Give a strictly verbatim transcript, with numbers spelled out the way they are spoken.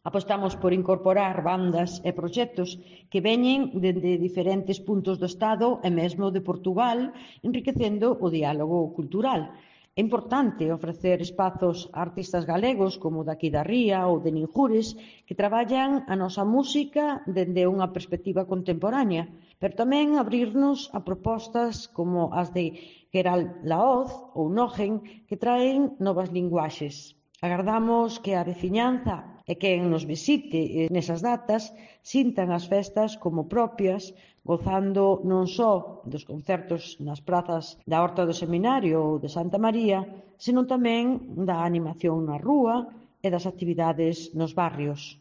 Apostamos por incorporar bandas e proxectos que veñen dende diferentes puntos do Estado e mesmo de Portugal, enriquecendo o diálogo cultural. É importante ofrecer espazos a artistas galegos como o daqui da Ría ou de Ninjures que traballan a nosa música dende unha perspectiva contemporánea, pero tamén abrirnos a propostas como as de Queral Laoz ou Nogen que traen novas linguaxes. Agardamos que a veciñanza e quen nos visite nesas datas sintan as festas como propias, gozando non só dos concertos nas prazas da Horta do Seminario ou de Santa María, senón tamén da animación na rúa e das actividades nos barrios.